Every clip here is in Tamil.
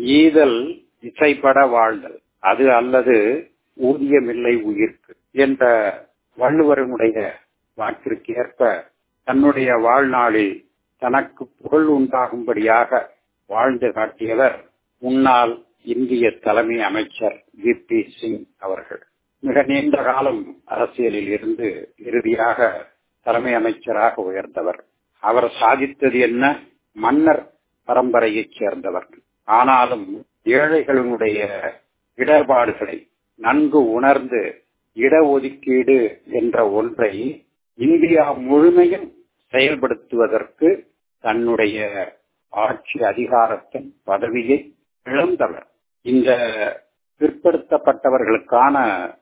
ஈதல் இசைப்பட வாழ்தல், அது அல்லது ஊதியமில்லை உயிர்க்கு என்ற வள்ளுவரனுடைய வாக்கிற்கு ஏற்ப தன்னுடைய வாழ்நாளில் தனக்கு புகழ் உண்டாகும்படியாக வாழ்ந்து காட்டியவர் முன்னாள் இந்திய தலைமை அமைச்சர் வி.பி. சிங் அவர்கள். மிக நீண்ட காலம் அரசியலில் இருந்து இறுதியாக தலைமை அமைச்சராக உயர்ந்தவர். அவர் சாதித்தது என்ன? மன்னர் பரம்பரையைச் சேர்ந்தவர். ஆனாலும் ஏழைகளுடைய இடர்பாடுகளை நன்கு உணர்ந்து இடஒதுக்கீடு என்ற ஒன்றை இந்தியா முழுமையும் செயல்படுத்துவதற்கு தன்னுடைய ஆட்சி அதிகாரத்தின் பதவியை இழந்தவர். இந்த பிற்படுத்தப்பட்டவர்களுக்கான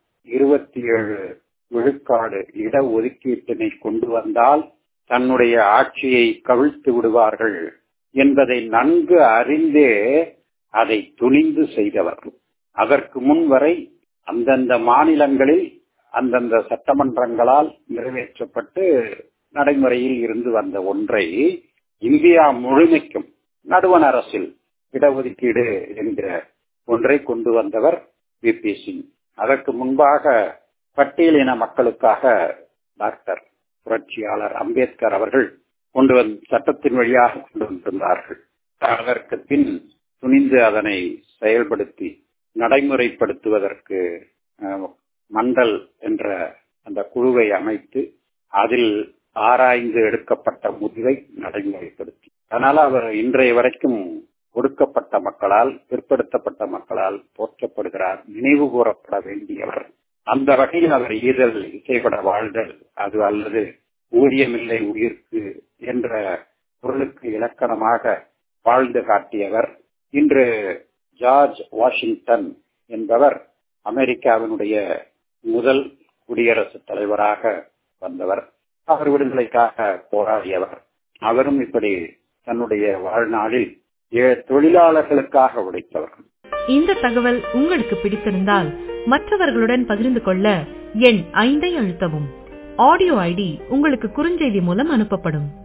27 விழுக்காடு இடஒதுக்கீட்டினை கொண்டு வந்தால் தன்னுடைய ஆட்சியை கவிழ்த்து விடுவார்கள் என்பதை நன்கு அறிந்தே அதை துணிந்து செய்தவர். அதற்கு முன் வரை அந்தந்த மாநிலங்களில் அந்தந்த சட்டமன்றங்களால் நிறைவேற்றப்பட்டு நடைமுறையில் இருந்து வந்த ஒன்றை இந்தியா முழுமைக்கும் நடுவண் அரசில் இடஒதுக்கீடு என்கிற ஒன்றை கொண்டு வந்தவர் வி.பி. சிங். அதற்கு முன்பாக பட்டியலின மக்களுக்காக டாக்டர் புரட்சியாளர் அம்பேத்கர் அவர்கள் கொண்டு வந்த சட்டத்தின் வழியாக கொண்டு வந்திருந்தார்கள். அதற்கு பின் துணிந்து அதனை செயல்படுத்தி நடைமுறைப்படுத்துவதற்கு மண்டல் என்ற அந்த குழுவை அமைத்து அதில் ஆராய்ந்து எடுக்கப்பட்ட முடிவை நடைமுறைப்படுத்தி, அதனால அவர் இன்றைய வரைக்கும் ஒடுக்கப்பட்ட மக்களால் பிற்படுத்தப்பட்ட மக்களால் போற்றப்படுகிறார், நினைவு கூறப்பட வேண்டியவர். அந்த வகையில் அவர் ஈதல் இசைப்பட வாழ்தல், அது அல்லது ஊதியமில்லை உயிர்க்கு என்ற பொருளுக்கு இலக்கணமாக வாழ்ந்து காட்டியவர். இன்று ஜார்ஜ் வாஷிங்டன் என்பவர் அமெரிக்காவினுடைய முதல் குடியரசுத் தலைவராக வந்தவர். அவர் விடுதலைக்காக போராடியவர். அவரும் இப்படி தன்னுடைய வாழ்நாளில் தொழிலாளர்களுக்காக உழைத்தவர். இந்த தகவல் உங்களுக்கு பிடித்திருந்தால் மற்றவர்களுடன் பகிர்ந்து கொள்ள எண் 5 அழுத்தவும். ஆடியோ ஐடி உங்களுக்கு குறுஞ்செய்தி மூலம் அனுப்பப்படும்.